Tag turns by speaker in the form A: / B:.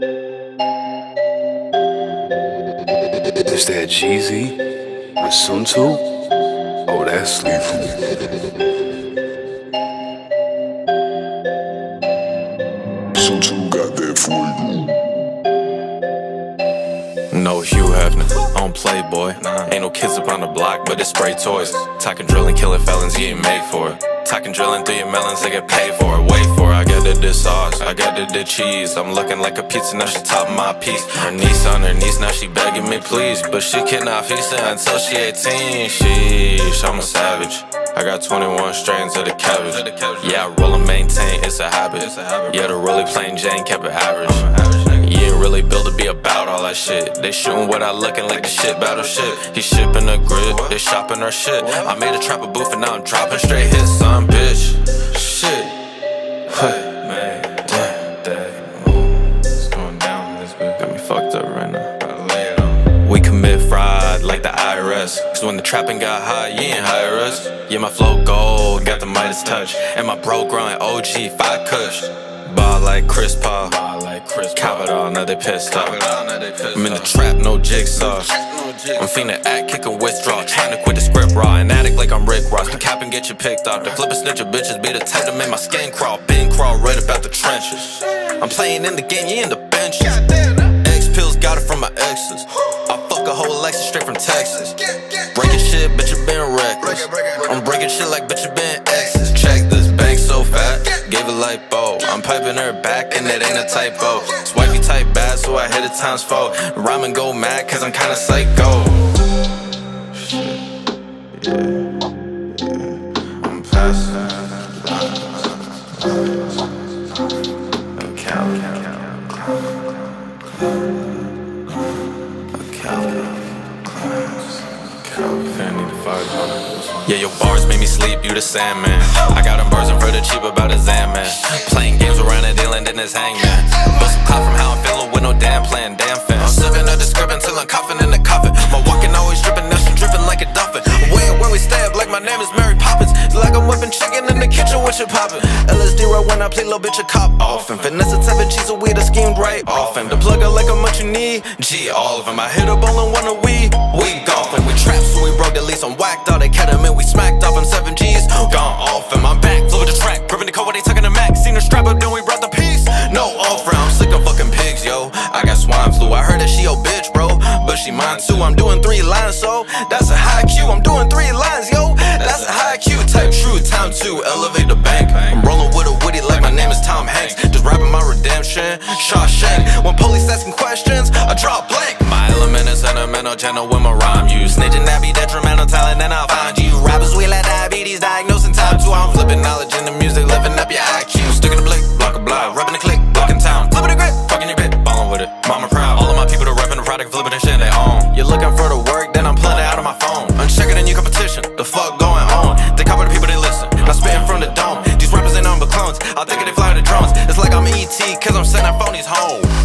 A: Is that Jeezy with Suntu? Oh, that's lethal. Suntu got that for you.
B: No Hugh Hefner, I don't play boy. Ain't no kids up on the block, but it's spray toys. Talking drilling, killing felons, you ain't made for it. Talking drilling through your melons, they get paid for it. Wait for it, I got the sauce, I got the cheese. I'm looking like a pizza, now she top my piece. Her niece on her knees, now she begging me please. But she cannot feast it until she 18. Sheesh, I'm a savage. I got 21 strains of the cabbage. Yeah, I roll and maintain, it's a habit. Yeah, the really plain Jane kept it average. You ain't really built to be about all that shit. They shooting without looking like the shit battleship. He shipping a grid, they shopping our shit. I made a trapper booth and now I'm dropping straight hits, son, bitch. Shit. Man, damn. It's going down this bitch. Got me fucked up right now. We commit fraud like the IRS. Cause when the trapping got high, you ain't hire us. Yeah, my flow gold, got the Midas touch. And my bro growing OG 5 Kush. Ball like Chris Paul. Cop it all, now they pissed off. I'm in the trap, no jigsaw. I'm finna act, kick and withdraw. Trying to quit the script raw and addict like I'm Rick Ross. The cap and get you picked off. The flip and snitch of bitches be the type to make my skin crawl. Been crawl right about the trenches. I'm playing in the game, you in the benches. X pills got it from my exes. I fuck a whole Lexus straight from Texas. Breaking shit, bitch, you been reckless. I'm breaking shit like bitch, you been exes. Check this bank so fat, gave a lipo. I'm piping her back and it ain't a typo. It's wifey type bad, so I hit it times 4. Rhyme and go mad, cause I'm kinda psycho. Shit, yeah. I'm passing. Yeah, your bars made me sleep, you the Sandman. I got them bursting for the cheap about a Zan-Man. Playing games around and dealing in his hangman. Bust some clout from how I'm feeling with no damn plan, damn fan. I'm sipping up the script until I'm coughing in the coffin. My walking always dripping, now she dripping like a dolphin. Way where we stab like my name is Mary Poppins. Like I'm whipping chicken in the kitchen with you poppin'. LSD right when I play little bitch a cop off. And finesse a type of cheese, so we the schemed right off. And the plug out like how much you need. G, all of them. I hit a ball and one a we golfing. We trapped, so we broke the lease. I'm whacked all they ketamine. We smacked off on 7 G's. Gone off and my back flew with the track. Ripping the code when they tucking the max. Seen her strap up, then we brought the piece. No offer, I'm sick of fucking pigs, yo. I got swine flu. I heard that she your bitch, bro. But she mine too. I'm doing 3 lines, so that's a high Q. I'm doing 3 lines, yo. That's a high Q. Type true, time to elevate the bank. I'm rolling with a witty like my name is Tom Hanks. Just rapping my redemption, Shawshank. When police asking questions, I draw blank. My element is sentimental, channel with my rhyme use. Snitching that be detrimental talent, and I'll find you. Rappers, we let diabetes diagnosing time too. I'm flipping knowledge in the music, living up your IQ. Sticking the blick, block a block, rubbing the click, blocking town. Flipping the grip, fucking your bit, ballin' with it. Mama proud. All of my people that repping the product, flipping the shit they own. You're looking for the work, then I'm pulling it out of my phone. Unchecking in your competition, the fuck going on? They copy the people they listen, I'm spitting from the dome. These rappers ain't nothing but clones, I'll think they fly the drones. It's like I'm ET, cause I'm sending phonies home.